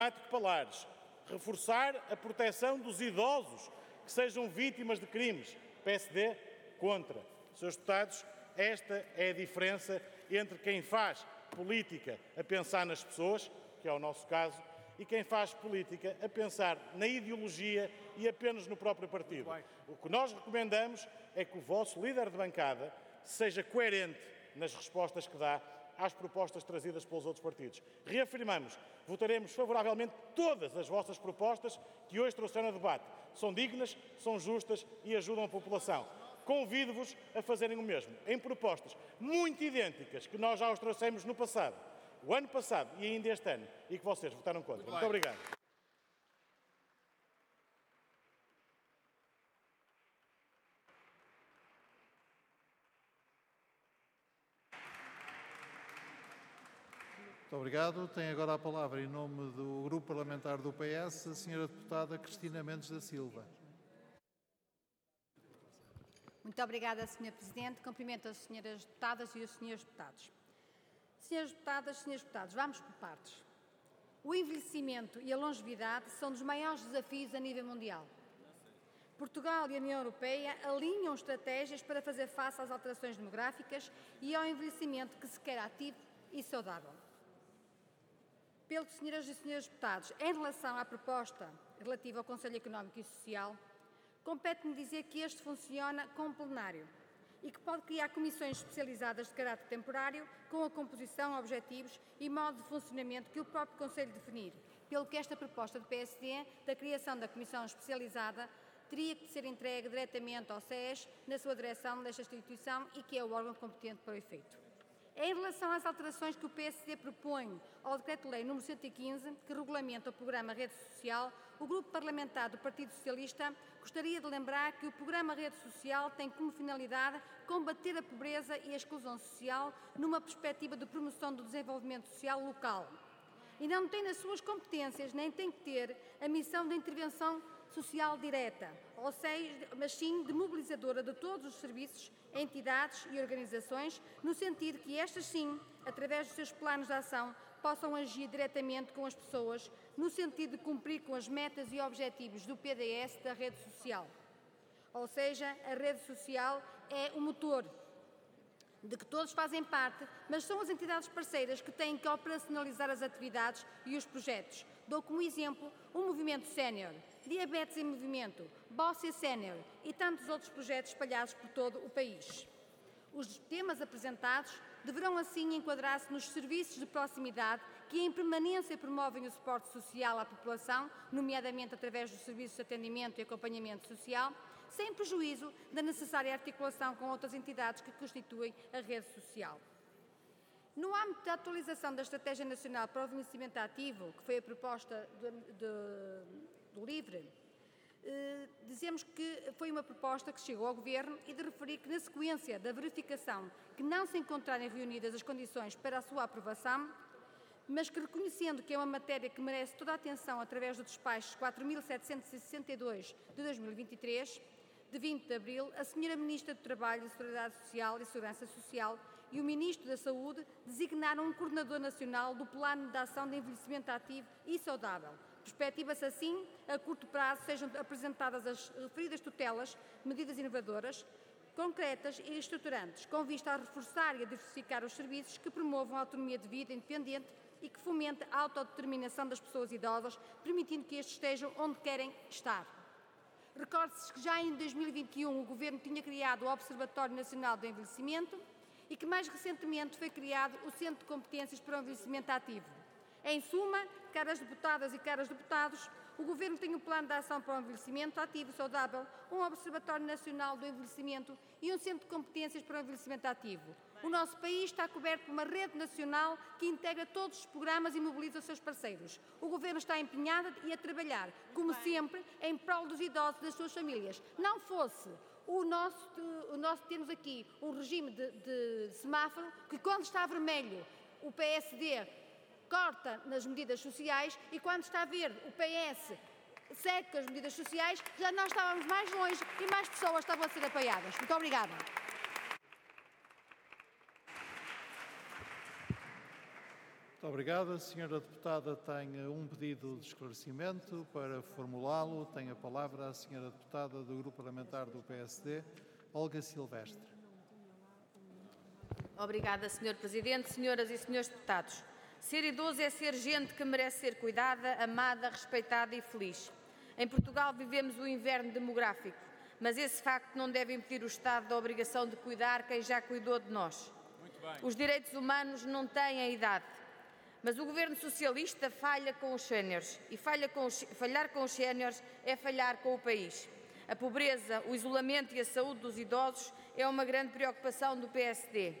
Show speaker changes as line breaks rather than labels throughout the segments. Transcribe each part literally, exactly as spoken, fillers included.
Palares, reforçar a proteção dos idosos que sejam vítimas de crimes. P S D, contra. senhores deputados, esta é a diferença entre quem faz política a pensar nas pessoas, que é o nosso caso, e quem faz política a pensar na ideologia e apenas no próprio partido. O que nós recomendamos é que o vosso líder de bancada seja coerente nas respostas que dá às propostas trazidas pelos outros partidos. Reafirmamos, votaremos favoravelmente todas as vossas propostas que hoje trouxeram a debate. São dignas, são justas e ajudam a população. Convido-vos a fazerem o mesmo em propostas muito idênticas que nós já os trouxemos no passado, o ano passado e ainda este ano, e que vocês votaram contra. Muito, Muito obrigado.
Muito obrigado. Tem agora a palavra, em nome do Grupo Parlamentar do P S, a senhora deputada Cristina Mendes da Silva.
Muito obrigada, senhor Presidente. Cumprimento as senhoras deputadas e os senhores deputados. Senhoras deputadas, senhores deputados, vamos por partes. O envelhecimento e a longevidade são dos maiores desafios a nível mundial. Portugal e a União Europeia alinham estratégias para fazer face às alterações demográficas e ao envelhecimento que se quer ativo e saudável. Pelo que, senhoras e senhores deputados, em relação à proposta relativa ao Conselho Económico e Social, compete-me dizer que este funciona como plenário e que pode criar comissões especializadas de caráter temporário com a composição, objetivos e modo de funcionamento que o próprio Conselho definir, pelo que esta proposta do P S D, da criação da comissão especializada, teria que ser entregue diretamente ao C E S na sua direção desta instituição e que é o órgão competente para o efeito. Em relação às alterações que o P S D propõe ao Decreto-Lei número cento e quinze, que regulamenta o Programa Rede Social, o Grupo Parlamentar do Partido Socialista gostaria de lembrar que o Programa Rede Social tem como finalidade combater a pobreza e a exclusão social numa perspectiva de promoção do desenvolvimento social local. E não tem nas suas competências, nem tem que ter, a missão de intervenção social direta, ou seja, mas sim de mobilizadora de todos os serviços, entidades e organizações, no sentido que estas sim, através dos seus planos de ação, possam agir diretamente com as pessoas, no sentido de cumprir com as metas e objetivos do P D S da rede social. Ou seja, a rede social é o motor de que todos fazem parte, mas são as entidades parceiras que têm que operacionalizar as atividades e os projetos. Dou como exemplo o Movimento Sénior, Diabetes em Movimento, Bóssia Sénior e tantos outros projetos espalhados por todo o país. Os temas apresentados deverão assim enquadrar-se nos serviços de proximidade que em permanência promovem o suporte social à população, nomeadamente através dos serviços de atendimento e acompanhamento social, sem prejuízo da necessária articulação com outras entidades que constituem a rede social. No âmbito da atualização da Estratégia Nacional para o Envelhecimento Ativo, que foi a proposta de, de, do LIVRE, eh, dizemos que foi uma proposta que chegou ao Governo e de referir que, na sequência da verificação que não se encontrarem reunidas as condições para a sua aprovação, mas que, reconhecendo que é uma matéria que merece toda a atenção através do despacho quatro mil setecentos e sessenta e dois de dois mil e vinte e três, de vinte de abril, a senhora Ministra do Trabalho, Solidariedade Social e Segurança Social e o Ministro da Saúde designaram um coordenador nacional do Plano de Ação de Envelhecimento Ativo e Saudável. Perspectiva-se assim, a curto prazo, sejam apresentadas as referidas tutelas, medidas inovadoras, concretas e estruturantes, com vista a reforçar e a diversificar os serviços que promovam a autonomia de vida independente e que fomentem a autodeterminação das pessoas idosas, permitindo que estes estejam onde querem estar. Recorde-se que já em dois mil e vinte e um o Governo tinha criado o Observatório Nacional do Envelhecimento e que mais recentemente foi criado o Centro de Competências para o Envelhecimento Ativo. Em suma, caras deputadas e caros deputados, o Governo tem um plano de ação para o envelhecimento ativo e saudável, um Observatório Nacional do Envelhecimento e um Centro de Competências para o Envelhecimento Ativo. O nosso país está coberto por uma rede nacional que integra todos os programas e mobiliza os seus parceiros. O Governo está empenhado e a trabalhar, como sempre, em prol dos idosos e das suas famílias. Não fosse o nosso, o nosso termos aqui um regime de, de semáforo que, quando está vermelho, o P S D corta nas medidas sociais e, quando está verde, o P S segue com as medidas sociais, já nós estávamos mais longe e mais pessoas estavam a ser apoiadas. Muito obrigada.
Muito obrigado. A senhora deputada tem um pedido de esclarecimento. Para formulá-lo, tem a palavra a senhora deputada do Grupo Parlamentar do P S D, Olga Silvestre.
Obrigada, senhor Presidente, senhoras e senhores deputados. Ser idoso é ser gente que merece ser cuidada, amada, respeitada e feliz. Em Portugal vivemos o inverno demográfico, mas esse facto não deve impedir o Estado da obrigação de cuidar quem já cuidou de nós. Os direitos humanos não têm a idade, mas o governo socialista falha com os séniores e falha com os, falhar com os séniores é falhar com o país. A pobreza, o isolamento e a saúde dos idosos é uma grande preocupação do P S D.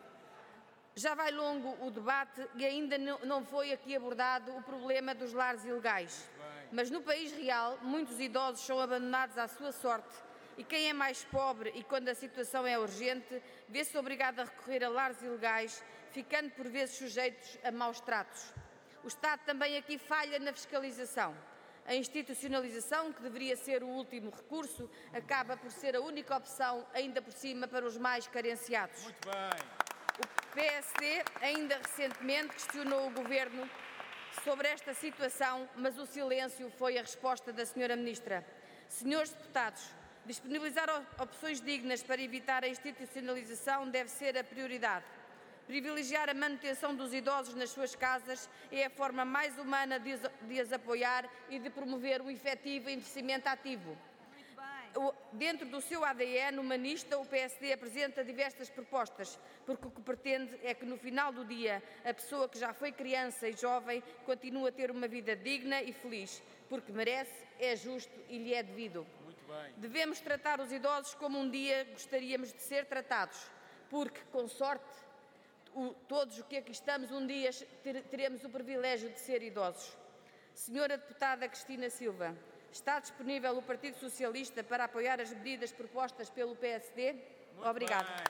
Já vai longo o debate e ainda não foi aqui abordado o problema dos lares ilegais. Mas no país real, muitos idosos são abandonados à sua sorte e quem é mais pobre e quando a situação é urgente, vê-se obrigado a recorrer a lares ilegais, ficando por vezes sujeitos a maus tratos. O Estado também aqui falha na fiscalização. A institucionalização, que deveria ser o último recurso, acaba por ser a única opção, ainda por cima, para os mais carenciados.
Muito bem.
O P S D ainda recentemente questionou o Governo sobre esta situação, mas o silêncio foi a resposta da senhora Ministra. Senhores deputados, disponibilizar opções dignas para evitar a institucionalização deve ser a prioridade. Privilegiar a manutenção dos idosos nas suas casas é a forma mais humana de as apoiar e de promover um efetivo envelhecimento ativo. Dentro do seu A D N humanista, o P S D apresenta diversas propostas, porque o que pretende é que no final do dia a pessoa que já foi criança e jovem continue a ter uma vida digna e feliz, porque merece, é justo e lhe é devido.
Muito bem.
Devemos tratar os idosos como um dia gostaríamos de ser tratados, porque, com sorte, o, todos os que aqui estamos um dia ter, teremos o privilégio de ser idosos. Senhora deputada Cristina Silva, está disponível o Partido Socialista para apoiar as medidas propostas pelo P S D?
Muito
Obrigada.
Bem.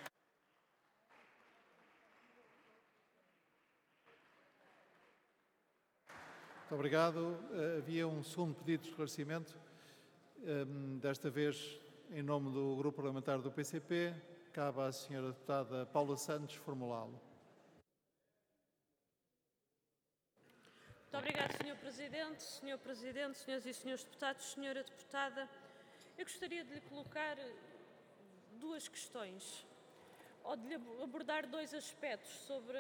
Muito obrigado. Havia um segundo pedido de esclarecimento, desta vez em nome do Grupo Parlamentar do P C P. Cabe à senhora deputada Paula Santos formulá-lo.
Muito obrigada, senhor Presidente. senhor Presidente, senhoras e senhores deputados, senhora deputada, eu gostaria de lhe colocar duas questões, ou de lhe abordar dois aspectos sobre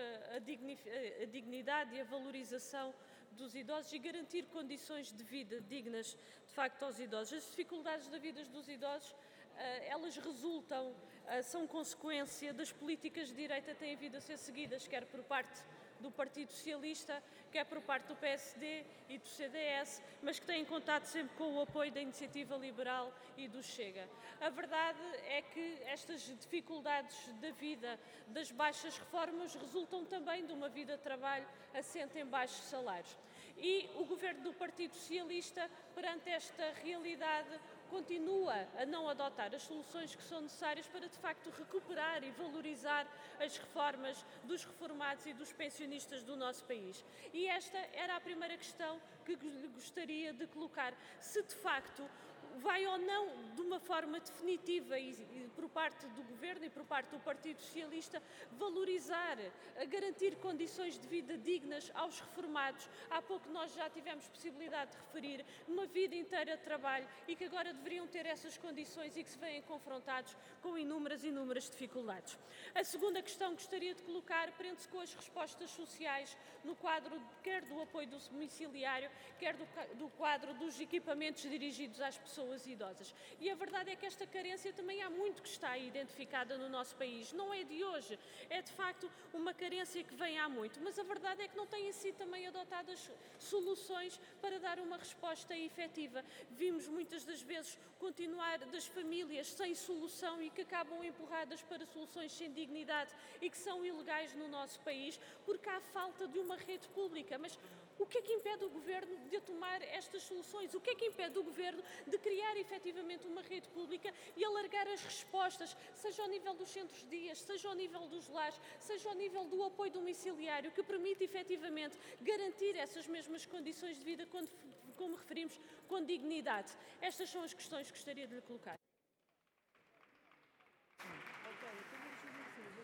a dignidade e a valorização dos idosos e garantir condições de vida dignas, de facto, aos idosos. As dificuldades da vida dos idosos, elas resultam, são consequência das políticas de direita que têm vindo a ser seguidas, quer por parte do Partido Socialista, quer por parte do P S D e do C D S, mas que têm contado sempre com o apoio da Iniciativa Liberal e do Chega. A verdade é que estas dificuldades da vida, das baixas reformas, resultam também de uma vida de trabalho assente em baixos salários. E o Governo do Partido Socialista, perante esta realidade, continua a não adotar as soluções que são necessárias para, de facto, recuperar e valorizar as reformas dos reformados e dos pensionistas do nosso país. E esta era a primeira questão que gostaria de colocar. Se, de facto, vai ou não, de uma forma definitiva e, e por parte do Governo e por parte do Partido Socialista, valorizar, garantir condições de vida dignas aos reformados. Há pouco nós já tivemos possibilidade de referir uma vida inteira de trabalho e que agora deveriam ter essas condições e que se veem confrontados com inúmeras, inúmeras dificuldades. A segunda questão que gostaria de colocar prende-se com as respostas sociais no quadro quer do apoio do domiciliário, quer do, do quadro dos equipamentos dirigidos às pessoas idosas. E a verdade é que esta carência também há muito que está identificada no nosso país. Não é de hoje, é de facto uma carência que vem há muito, mas a verdade é que não têm sido também adotadas soluções para dar uma resposta efetiva. Vimos muitas das vezes continuar das famílias sem solução e que acabam empurradas para soluções sem dignidade e que são ilegais no nosso país porque há falta de uma rede pública. Mas o que é que impede o Governo de tomar estas soluções? O que é que impede o Governo de criar efetivamente uma rede pública e alargar as respostas, seja ao nível dos centros de dias, seja ao nível dos lares, seja ao nível do apoio domiciliário, que permite efetivamente garantir essas mesmas condições de vida, quando, como referimos, com dignidade? Estas são as questões que gostaria de lhe colocar.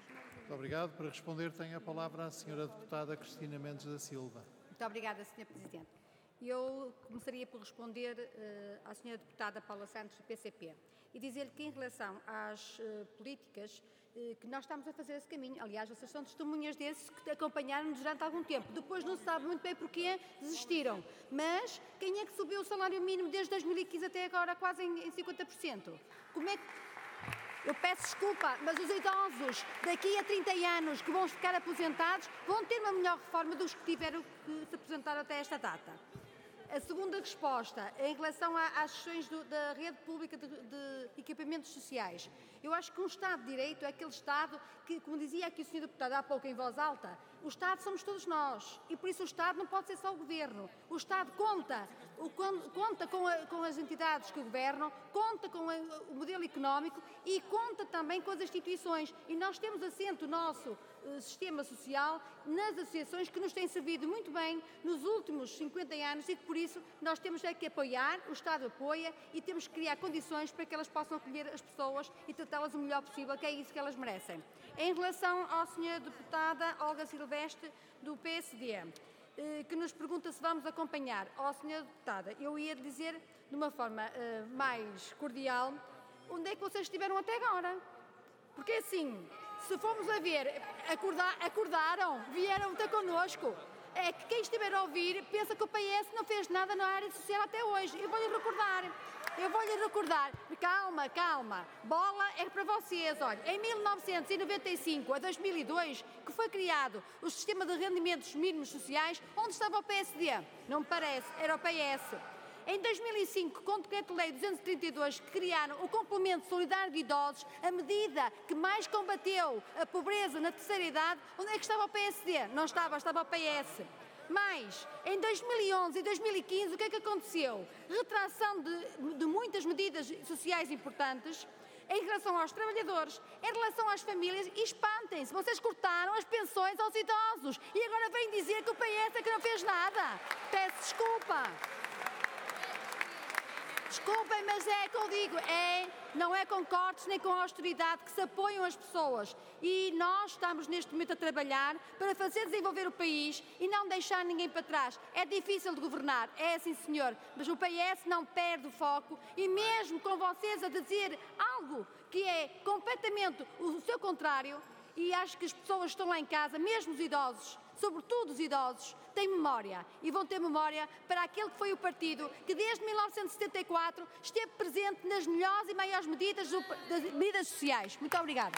Muito obrigado. Para responder, tem a palavra a senhora deputada Cristina Mendes da Silva.
Muito obrigada, senhor Presidente. Eu começaria por responder uh, à senhora deputada Paula Santos, do P C P, e dizer-lhe que, em relação às uh, políticas, uh, que nós estamos a fazer esse caminho. Aliás, vocês são testemunhas desses que acompanharam-nos durante algum tempo. Depois não se sabe muito bem porquê desistiram. Mas quem é que subiu o salário mínimo desde dois mil e quinze até agora quase em, em cinquenta por cento? Como é que... Eu peço desculpa, mas os idosos daqui a trinta anos que vão ficar aposentados vão ter uma melhor reforma dos que tiveram que se aposentar até esta data. A segunda resposta, em relação às sessões do, da rede pública de, de equipamentos sociais. Eu acho que um Estado de Direito é aquele Estado que, como dizia aqui o senhor Deputado há pouco em voz alta, o Estado somos todos nós e por isso o Estado não pode ser só o Governo. O Estado conta, o, conta com, a, com as entidades que governam, conta com a, o modelo económico e conta também com as instituições. E nós temos assento o nosso uh, sistema social nas associações que nos têm servido muito bem nos últimos cinquenta anos e que por isso nós temos é que apoiar, o Estado apoia e temos que criar condições para que elas possam acolher as pessoas e tratá-las o melhor possível, que é isso que elas merecem. Em relação à senhora deputada Olga Silvestre, do P S D, que nos pergunta se vamos acompanhar. Ó, senhora deputada, eu ia dizer de uma forma uh, mais cordial, onde é que vocês estiveram até agora? Porque assim, se formos a ver, acordar, acordaram, vieram ter connosco. É que quem estiver a ouvir pensa que o P S não fez nada na área social até hoje. Eu vou-lhe recordar. Eu vou-lhe recordar, calma, calma, bola é para vocês, olha, em mil novecentos e noventa e cinco a dois mil e dois, que foi criado o sistema de rendimentos mínimos sociais, onde estava o P S D? Não me parece, era o P S. Em dois mil e cinco, com o Decreto-Lei duzentos e trinta e dois, que criaram o complemento solidário de idosos, a medida que mais combateu a pobreza na terceira idade, onde é que estava o P S D? Não estava, estava o P S. Mas, em dois mil e onze e dois mil e quinze, o que é que aconteceu? Retração de, de muitas medidas sociais importantes em relação aos trabalhadores, em relação às famílias, e espantem-se, vocês cortaram as pensões aos idosos e agora vêm dizer que o P S é que não fez nada. Peço desculpa. Desculpem, mas é que eu digo, é, não é com cortes nem com austeridade que se apoiam as pessoas. E nós estamos neste momento a trabalhar para fazer desenvolver o país e não deixar ninguém para trás. É difícil de governar, é sim senhor, mas o P S não perde o foco e mesmo com vocês a dizer algo que é completamente o seu contrário, e acho que as pessoas estão lá em casa, mesmo os idosos, sobretudo os idosos, têm memória e vão ter memória para aquele que foi o partido que desde mil novecentos e setenta e quatro esteve presente nas melhores e maiores medidas, das medidas sociais. Muito obrigada.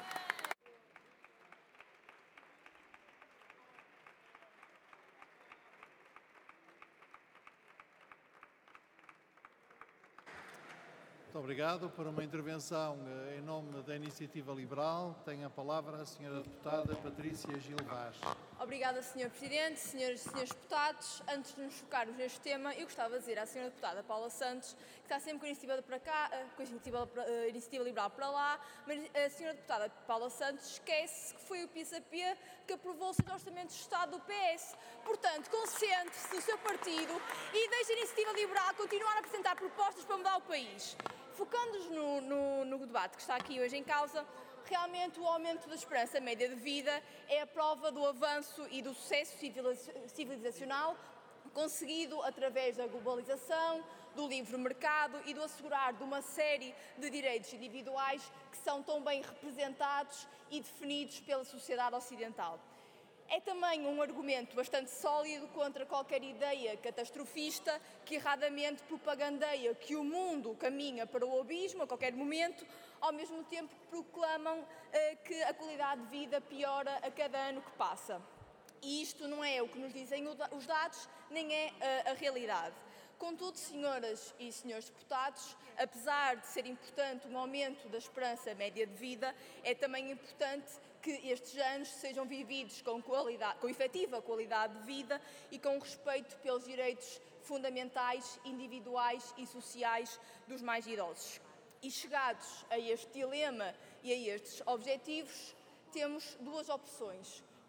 Muito obrigado. Por uma intervenção em nome da Iniciativa Liberal, tem a palavra a senhora deputada Patrícia Gil Vaz.
Obrigada, senhor Presidente, senhoras e senhores deputados. Antes de nos focarmos neste tema, eu gostava de dizer à senhora deputada Paula Santos, que está sempre com a iniciativa, para cá, com a iniciativa, a iniciativa Liberal para lá, mas a senhora deputada Paula Santos esquece que foi o P C P que aprovou os orçamentos de Estado do P S. Portanto, concentre-se no seu partido e deixe a iniciativa Liberal continuar a apresentar propostas para mudar o país. Focando-nos no, no, no debate que está aqui hoje em causa, realmente o aumento da esperança média de vida é a prova do avanço e do sucesso civilizacional conseguido através da globalização, do livre mercado e do assegurar de uma série de direitos individuais que são tão bem representados e definidos pela sociedade ocidental. É também um argumento bastante sólido contra qualquer ideia catastrofista que erradamente propagandeia que o mundo caminha para o abismo a qualquer momento, ao mesmo tempo que proclamam eh, que a qualidade de vida piora a cada ano que passa. E isto não é o que nos dizem os dados, nem é uh, a realidade. Contudo, senhoras e senhores deputados, apesar de ser importante um aumento da esperança média de vida, é também importante que estes anos sejam vividos com, qualidade, com efetiva qualidade de vida e com respeito pelos direitos fundamentais, individuais e sociais dos mais idosos. E chegados a este dilema e a estes objetivos, temos duas opções.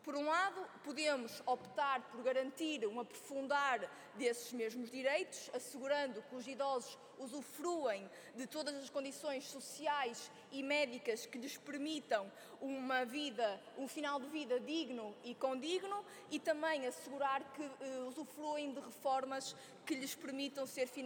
Por um lado, podemos optar por garantir um aprofundar desses mesmos direitos, assegurando que os idosos usufruem de todas as condições sociais e médicas que lhes permitam uma vida, um final de vida digno e condigno, e também assegurar que uh, usufruem de reformas que lhes permitam ser financiadas